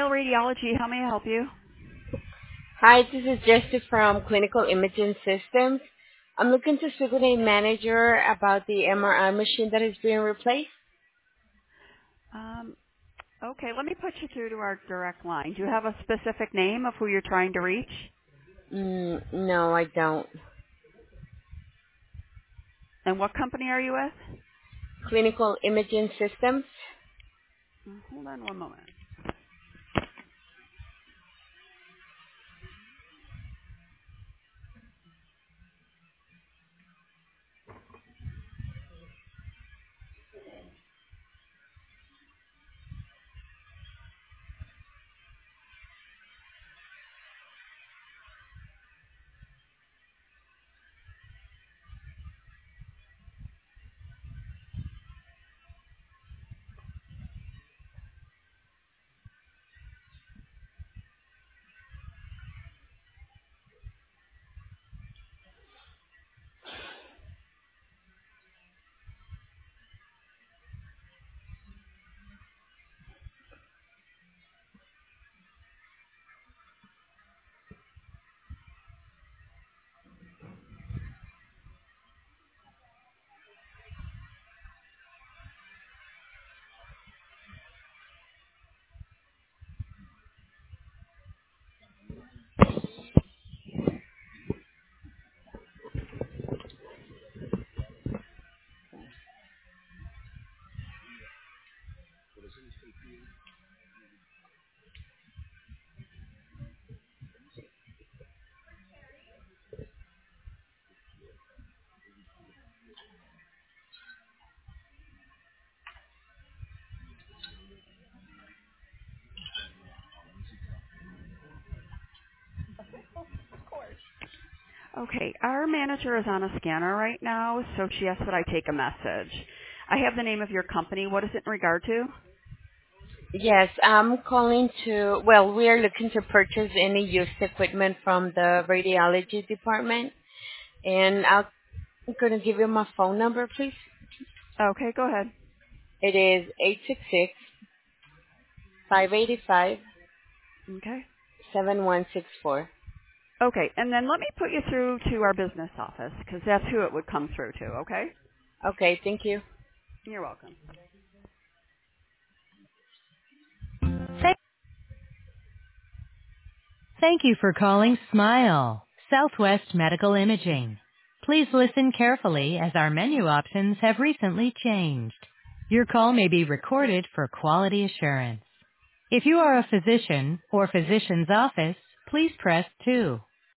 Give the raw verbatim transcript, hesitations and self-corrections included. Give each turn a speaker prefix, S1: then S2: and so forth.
S1: Smile Radiology. How may I help you?
S2: Hi, this is Jessica from Clinical Imaging Systems. I'm looking to speak with a manager about the M R I machine that is being replaced.
S1: Um, okay, let me put you through to our direct line. Do you have a specific name of who you're trying to reach?
S2: Mm, no, I don't.
S1: And what company are you with?
S2: Clinical Imaging Systems?
S1: Uh, Hold on one moment. Okay, our manager is on a scanner right now, so she asked that I take a message. I have the name of your company. What is it in regard to?
S2: Yes, I'm calling to, well, we are looking to purchase any used equipment from the radiology department. And I'll- I'm going to give you my phone number, please.
S1: Okay, go ahead.
S2: It is eight six six, five eight five,
S1: Okay.
S2: seven one six four.
S1: Okay, and then let me put you through to our business office because that's who it would come through to, okay?
S2: Okay, thank you.
S1: You're welcome.
S3: Thank thank you for calling Smile, Southwest Medical Imaging. Please listen carefully as our menu options have recently changed. Your call may be recorded for quality assurance. If you are a physician or physician's office, please press two.